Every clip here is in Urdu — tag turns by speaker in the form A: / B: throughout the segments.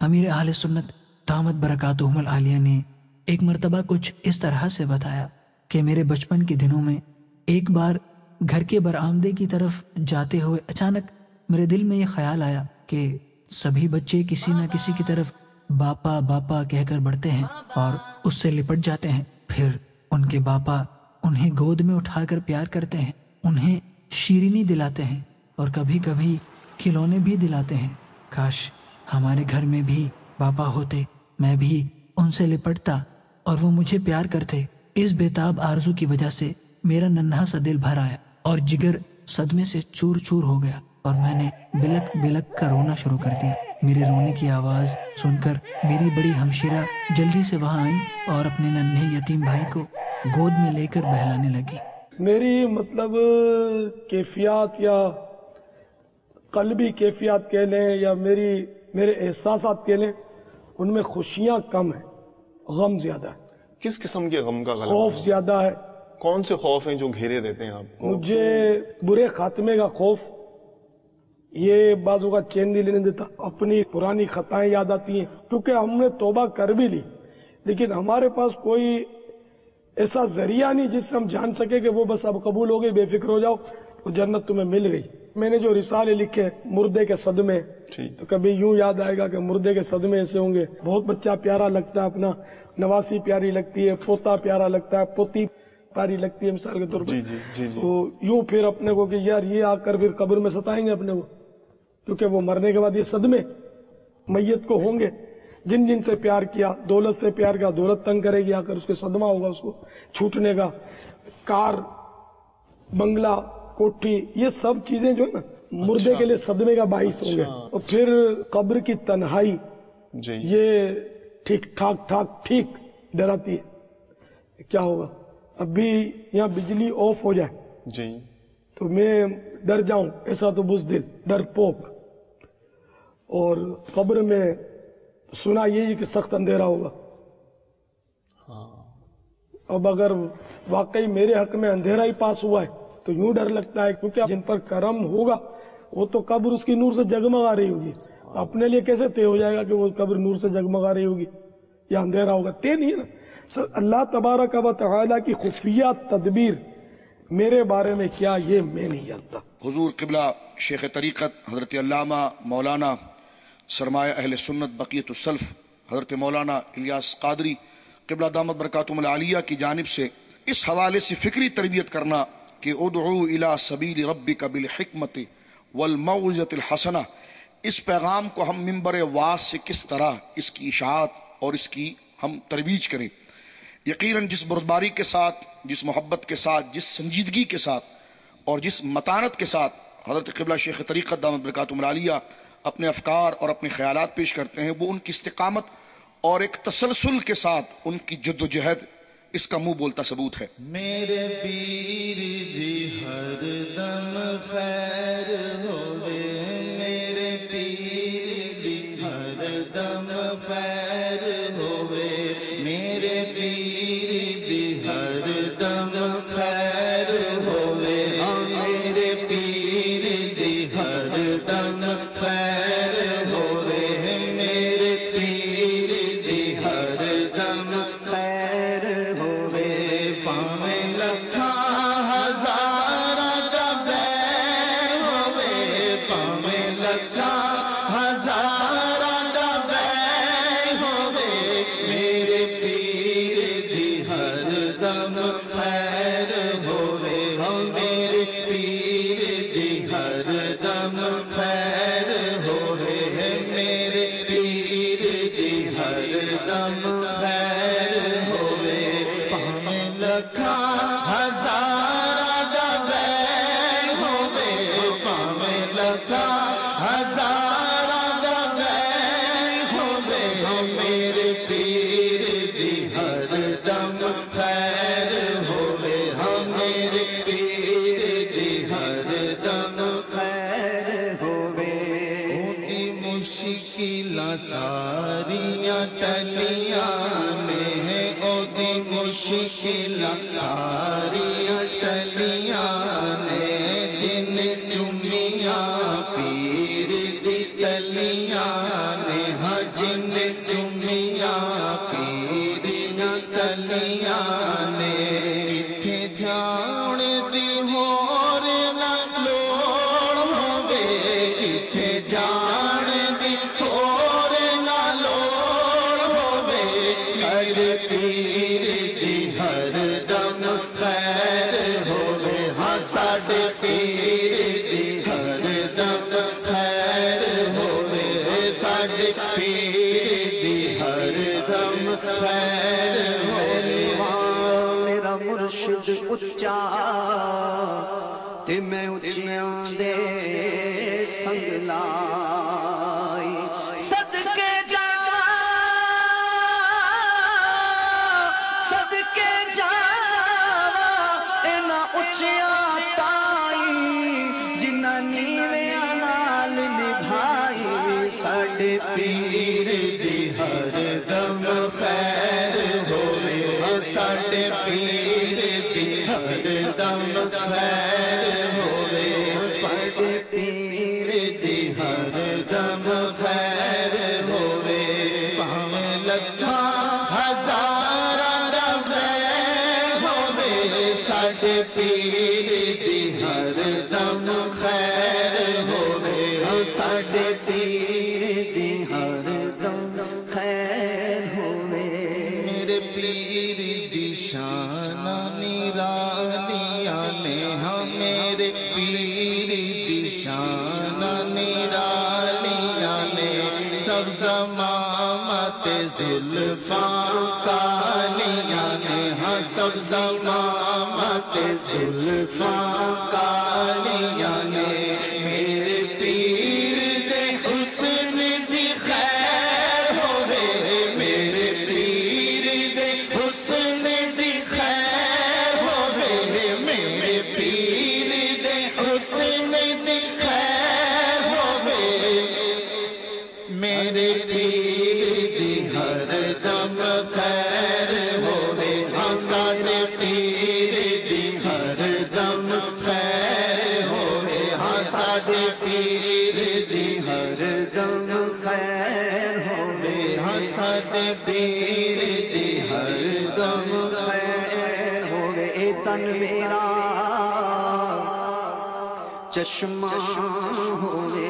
A: امیر اہل سنت دامت برکاتہم العالیہ نے ایک مرتبہ کچھ اس طرح سے بتایا کہ میرے بچپن کے دنوں میں ایک بار گھر کے برآمدے کی طرف جاتے ہوئے اچانک میرے دل میں یہ خیال آیا کہ سبھی بچے کسی نہ کسی کی طرف باپا باپا کہہ کر بڑھتے ہیں اور اس سے لپٹ جاتے ہیں، پھر ان کے باپا انہیں گود میں اٹھا کر پیار کرتے ہیں، انہیں شیرینی دلاتے ہیں اور کبھی کبھی کھلونے بھی دلاتے ہیں۔ کاش ہمارے گھر میں بھی باپا ہوتے، میں بھی ان سے لپٹتا اور وہ مجھے پیار کرتے۔ اس بےتاب آرزو کی وجہ سے میرا ننھا سا دل بھر آیا اور جگر صدمے سے چور چور ہو گیا اور میں نے بلک بلک کر رونا شروع کر دیا۔ میرے رونے کی آواز سن کر میری بڑی ہمشیرہ جلدی سے وہاں آئی اور اپنے ننھے یتیم بھائی کو گود میں لے کر بہلانے لگی۔
B: میری کیفیات یا قلبی کیفیات کہہ لیں یا میرے احساسات کہہ لیں، ان میں خوشیاں کم ہیں، غم زیادہ ہے۔
C: کس قسم کے غم کا غلبہ؟
B: خوف زیادہ ہے۔
C: کون سے خوف ہیں جو گھیرے رہتے ہیں آپ کو؟
B: مجھے برے خاتمے کا خوف، یہ بعضوں کا چین نہیں لینے دیتا، اپنی پرانی خطائیں یاد آتی ہیں، کیونکہ ہم نے توبہ کر بھی لی لیکن ہمارے پاس کوئی ایسا ذریعہ نہیں جس سے ہم جان سکے کہ وہ بس اب قبول ہو گئی، بے فکر ہو جاؤ، وہ جنت تمہیں مل گئی۔ میں نے جو رسالے لکھے مردے کے صدمے، تو کبھی یوں یاد آئے گا کہ مردے کے صدمے ایسے ہوں گے، بہت بچہ پیارا لگتا ہے، اپنا نواسی پیاری لگتی ہے، پوتا پیارا لگتا ہے، پوتی پیاری لگتی ہے مثال کے طور پر، تو یوں پھر اپنے کو کہ یار یہ آ کر پھر قبر میں ستائیں گے اپنے کو، کیونکہ وہ مرنے کے بعد یہ صدمے میت کو ہوں گے۔ جن جن سے پیار کیا، دولت سے پیار کیا، دولت تنگ کرے گی آ کر، اس کے صدمہ ہوگا اس کو چھوٹنے کا۔ کار، بنگلہ، کوٹھی، یہ سب چیزیں جو ہے نا مردے کے لیے صدمے کا باعث ہوں گے۔ اور پھر قبر کی تنہائی، یہ ٹھیک ٹھاک ڈراتی ہے۔ کیا ہوگا ابھی یہاں بجلی آف ہو جائے تو میں ڈر جاؤں، ایسا تو بزدل، ڈر پوک۔ اور قبر میں سنا یہی کہ سخت اندھیرا ہوگا۔ اب اگر واقعی میرے حق میں اندھیرا ہی پاس ہوا ہے تو یوں ڈر لگتا ہے، کیونکہ جن پر کرم ہوگا وہ تو قبر اس کی نور سے جگمگا رہی ہوگی، اپنے لیے کیسے طے ہو جائے گا کہ وہ قبر نور سے جگمگا رہی ہوگی یا اندھیرا ہوگا؟ طے نہیں ہے نا۔ اللہ تبارک و تعالی کی خفیہ تدبیر میرے بارے میں کیا، یہ میں نہیں جانتا۔
D: حضور قبلہ شیخ طریقت حضرت علامہ مولانا سرمایہ اہل سنت بقیت السلف حضرت مولانا الیاس قادری قبلہ دامت برکاتہم العالیہ کی جانب سے اس حوالے سے فکری تربیت کرنا کہ ادعو الی سبیل ربک بالحکمت والموعظۃ الحسنہ، اس پیغام کو ہم منبر واعظ سے کس طرح اس کی اشاعت اور اس کی ہم ترویج کریں۔ یقیناً جس بردباری کے ساتھ، جس محبت کے ساتھ، جس سنجیدگی کے ساتھ اور جس متانت کے ساتھ حضرت قبلہ شیخ طریقت دامت برکاتہم العالیہ اپنے افکار اور اپنے خیالات پیش کرتے ہیں، وہ ان کی استقامت اور ایک تسلسل کے ساتھ ان کی جد و جہد اس کا منہ بولتا ثبوت ہے۔
E: میرے پیر دی ہر دم خیر ہوئے، میرے پیر دی ہر دم خیر ہوئے، میرے پیر دی ہر دم خیر ہوئے، میرے پیر دی ہر دم خیر ہوئے، میرے پیر دی ہر دم خیر ہوئے، پاویں لکھاں ہزاراں دا بیر ہوئے، پاویں لکھاں ہزاراں دا بیر ہوئے، میرے پیر دی ہر دم خیر ہوئے، میرے پیر دی ہر دم خیر ہوئے، میرے پیر دی ہر دم خیر ہوئے، پاویں لکھاں ہزاراں دا بیر ہوئے، پاویں لکھاں ہزاراں دا بیر ہوئے، میرے پیر دی ہر دم خیر ہوئے، میرے پیر دی ہر دم خیر ہوئے، اودی مشکلاں ساریاں ٹلیاں نے، اودی مشکلاں ساریاں ٹلیاں نے، جن چومیاں پیر دی تلیاں نے، ہاں جن چمیاں پیریاں تلیاں نے اتھے جان دی ہور نہ لوڑ ہووے اتھے جان دی ہور نہ لوڑ ہووے ساڈے پیر دی ہر دم خیر ہووے ہاں ساڈے پیر دی ہر دم خیر ہووے ساڈے پیر دی ہر دم خیر ہووے
F: میرا مرشد اچا تے میں اچیاں دے سنگ لائی صدقے جاواں انہاں اچیاں تائی جنہاں نیویاں نال نبھائی ساڈے پیر دی ہر دم خیر ہووے ساڈے پیر دی ہر دم خیر ہووے ساڈے پیر دی ہر دم خیر ہووے بھاویں لکھاں ہزاراں دا بیل ہووے ساڈے پیر دی ہر دم خیر ہووے ساڈے پیر دی ہر دم خیر ہووے
E: میرے پیر دی شان نرانیاں نے ہاں میرے پیر دی شان نرانیاں نے سب زمامت زلفاں کالیاں نے ہاں سب زمامت زلفاں کالیاں نے میرے پیر دے حسن دی خیر ہووے میرے پیر دے حسن دی خیر ہووے میرے پیر دے حسن دی خیر ہووے میرے پیر دی ہر دم خیر ہووے ہاں ساڈے پیر دی ہر دم خیر ہووے ہاں ساڈے پیر دی ہر دم خیر ہووے ہاں ساڈے پیر دی ہر دم
F: خیر ہووے اے تن میرا چشمہ ہووے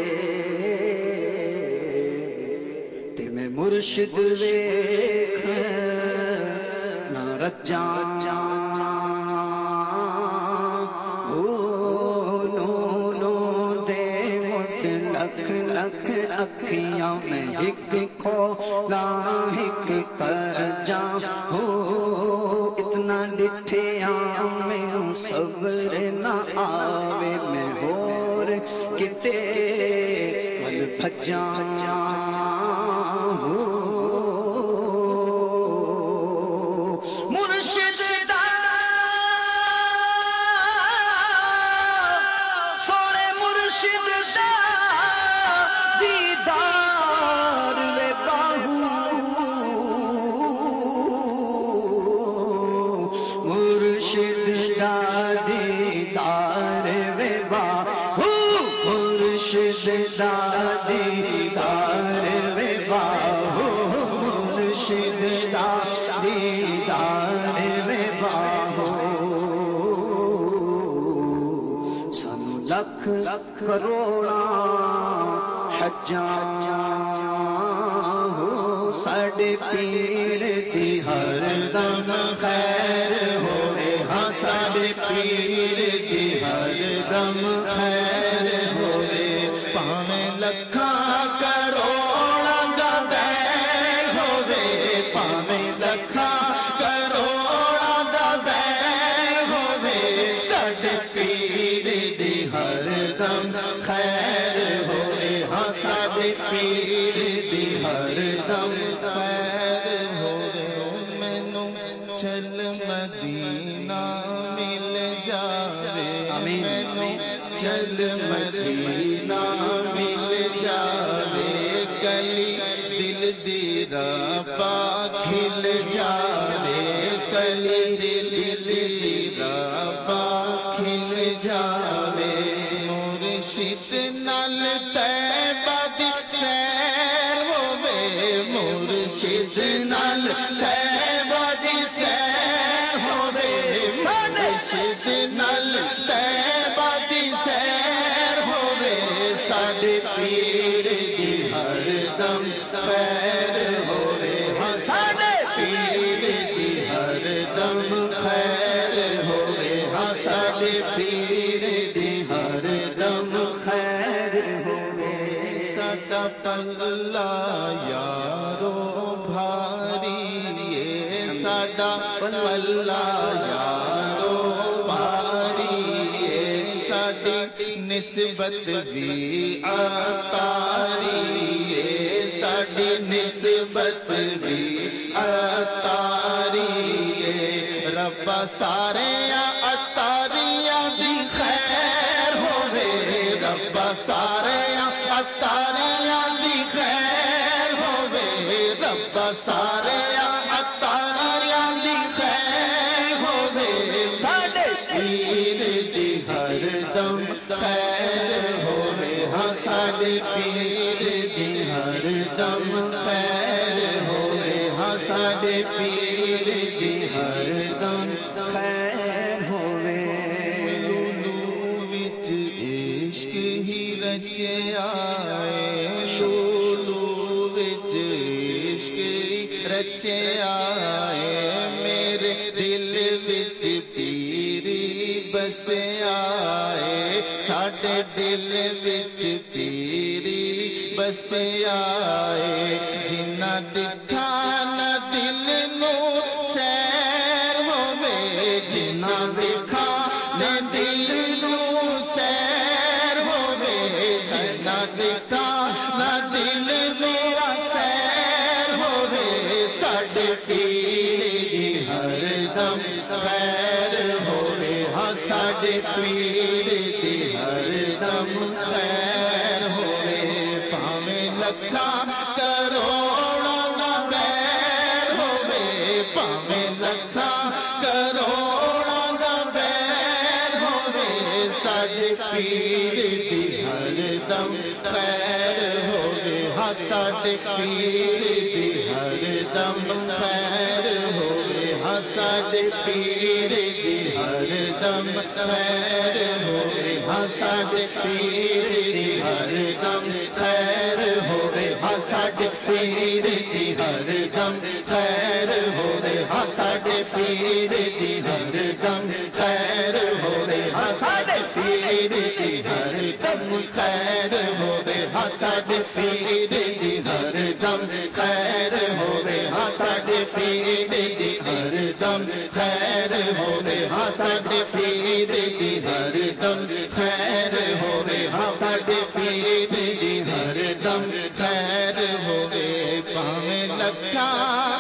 F: تے میں مرشد ویکھ نہ رجاں لکھ لکھ اکھیاں میں ایک کھولا ایک کر جا ہو اتنا ڈٹھیاں میں صبر نہ آوے میں ہور کتے ول بھجاں مرشد سونے مرشد دیدار وے باہو مرشد دا دیدار وے باہو مرشد دا دیدار وے باہو مرشد دا دیدار وے باہو سانو لکھ کروڑاں حجاں ہو ساڈے پیر دی ہر دم خیر ہووے ہاں ساڈے پیر دی ہر دم خیر ہووے
E: پاویں لکھاں کروڑاں دا دین ہووے پاویں لکھاں کروڑاں دا دین ہووے ساڈے پیر دی ہر دم خیر ہووے ہاں ساڈے پیر دی ہر دم خیر ہووے مینوں چل مدینہ مل جاوے مینوں چل مدینہ مل جاوے کلی دل دی راہ پا کھل جاوے کلی دل دی راہ پا کھل جاوے مرشد نال طیبہ دی سیر ہووے شز نال تیبہ دی سیر ہووے ساڈے شز نال تیبہ دی سیر ہووے ساڈے پیر دی ہر دم خیر ہووے ساڈے پیر دی ہر دم خیر ہووے ساڈے پیر دی ہر دم خیر ہووے ساڈا پلہ یارو بھاری ساڈا پلہ یارو بھاری ساڈی نسبت بھی عطاری ساڈی نسبت بھی عطاری ربا سارے عطاریاں دی خیر ہووے ربا سارے عطاریاں دی خیر ہووے ربا سارے عطاریاں دی خیر ہووے ساڈے پیر دی ہر دم خیر ہووے ہاں ساڈے پیر دی ہر دم خیر ہووے ہاں ساڈے پیر دی ہر دم خیر ہووے لولو وچ عشق ہی رچیا لولو وچ عشق ہی رچیا میرے دل وچ پیری بسیا ساڈے دل وچ پیری بسیا جنہ دکھا نہ دل نو سیر ہووے جنہ دکھا نہ دل نو سیر ہووے جنہ دکھا نہ دل نو سیر ہووے ساڈے پیر دی ہر دم خیر ہووے ہاں ساڈے پیر دی ہر دم خیر ہووے پاویں لکھاں کروڑاں دا غیر ہووے پاویں لکھاں کروڑاں دا غیر ہووے ساڈے پیر دی ہر دم خیر ہووے ہاں ساڈے پیر دی ہر دم خیر ہووے ہاں ساڈے پیر دی ہر دم خیر ہووے ہاں ساڈے پیر دی ہر دم خیر ہووے ہاں ساڈے پیر دی ہر دم خیر ہووے ہاں ساڈے پیر دی ہر دم خیر ہووے ہاں ساڈے پیر دی ہر دم خیر ہووے ہاں ساڈے پیر دی ہر دم خیر ہووے ہاں ساڈے پیر دی ہر دم خیر ہووے ہاں ساڈے پیر دی ہر دم خیر ہووے ہاں ساڈے پیر دی ہر دم خیر ہووے پاویں لکھاں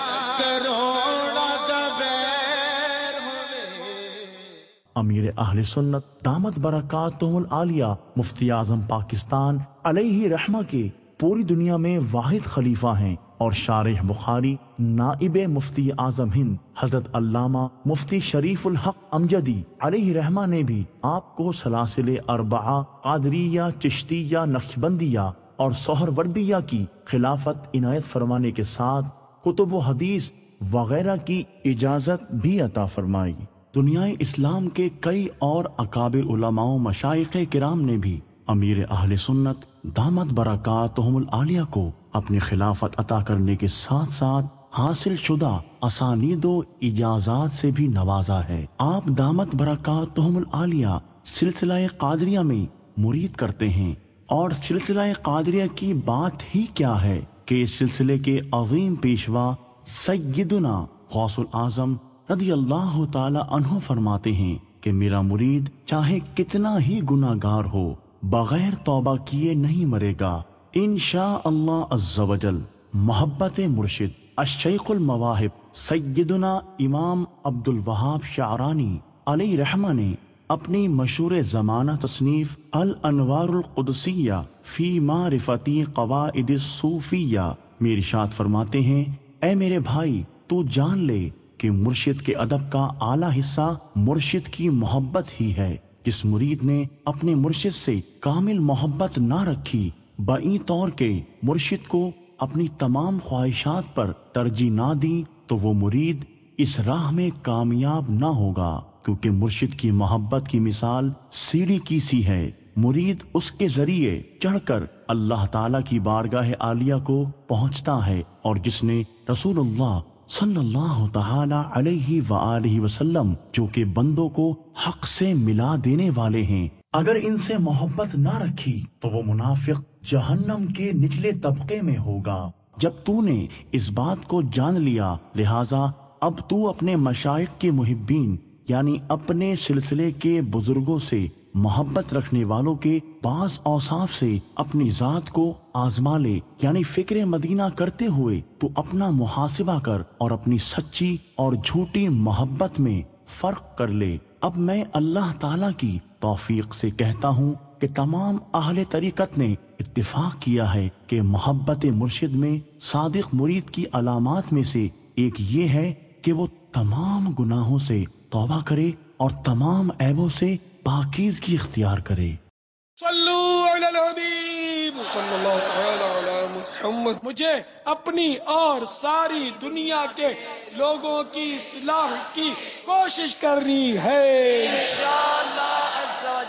E: کروڑاں دا غیر ہووے
G: امیر اہل سنت دامت برکاتہم العالیہ مفتی اعظم پاکستان علیہ رحمہ کے پوری دنیا میں واحد خلیفہ ہیں اور شارح بخاری نائب مفتی اعظم ہند حضرت علامہ مفتی شریف الحق امجدی علیہ رحمہ نے بھی آپ کو سلاسل اربعہ قادریہ چشتیہ نقشبندیہ اور سہروردیہ کی خلافت عنایت فرمانے کے ساتھ کتب و حدیث وغیرہ کی اجازت بھی عطا فرمائی۔ دنیا اسلام کے کئی اور اکابر علماء و مشائخ کرام نے بھی امیر اہل سنت دامت برکاتہم العالیہ کو اپنی خلافت عطا کرنے کے ساتھ ساتھ حاصل شدہ اسانید و اجازات سے بھی نوازا ہے۔ آپ دامت برکاتہم العالیہ سلسلہ قادریہ میں مرید کرتے ہیں، اور سلسلہ قادریہ کی بات ہی کیا ہے کہ اس سلسلے کے عظیم پیشوا سیدنا غوث الاعظم رضی اللہ تعالی عنہ فرماتے ہیں کہ میرا مرید چاہے کتنا ہی گناہ گار ہو بغیر توبہ کیے نہیں مرے گا انشاء اللہ عز و جل۔ محبت مرشد الشیخ المواہب سیدنا امام عبد الوہاب شعرانی علیہ رحمہ نے اپنی مشہور زمانہ تصنیف الانوار القدسیہ فی معرفتی قواعد الصوفیہ میں ارشاد فرماتے ہیں، اے میرے بھائی تو جان لے کہ مرشد کے ادب کا اعلیٰ حصہ مرشد کی محبت ہی ہے۔ جس مرید نے اپنے مرشد سے کامل محبت نہ رکھی بئی طور کے مرشد کو اپنی تمام خواہشات پر ترجیح نہ دی تو وہ مرید اس راہ میں کامیاب نہ ہوگا، کیونکہ مرشد کی محبت کی مثال سیڑھی کی سی ہے۔ مرید اس کے ذریعے چڑھ کر اللہ تعالیٰ کی بارگاہ عالیہ کو پہنچتا ہے، اور جس نے رسول اللہ صلی اللہ تعالی علیہ وآلہ وسلم جو کہ بندوں کو حق سے ملا دینے والے ہیں، اگر ان سے محبت نہ رکھی تو وہ منافق جہنم کے نچلے طبقے میں ہوگا۔ جب تو نے اس بات کو جان لیا، لہذا اب تو اپنے مشائخ کے محبین یعنی اپنے سلسلے کے بزرگوں سے محبت رکھنے والوں کے بعض اوصاف سے اپنی ذات کو آزما لے، یعنی فکر مدینہ کرتے ہوئے تو اپنا محاسبہ کر اور اپنی سچی اور جھوٹی محبت میں فرق کر لے۔ اب میں اللہ تعالیٰ کی توفیق سے کہتا ہوں کہ تمام اہل طریقت نے اتفاق کیا ہے کہ محبت مرشد میں صادق مرید کی علامات میں سے ایک یہ ہے کہ وہ تمام گناہوں سے توبہ کرے اور تمام عیبوں سے پاکیزگی اختیار کرے۔
B: صلو علی الحبیب صلی اللہ تعالی علی محمد۔ مجھے اپنی اور ساری دنیا کے لوگوں کی اصلاح کی کوشش کرنی ہے انشاءاللہ عز و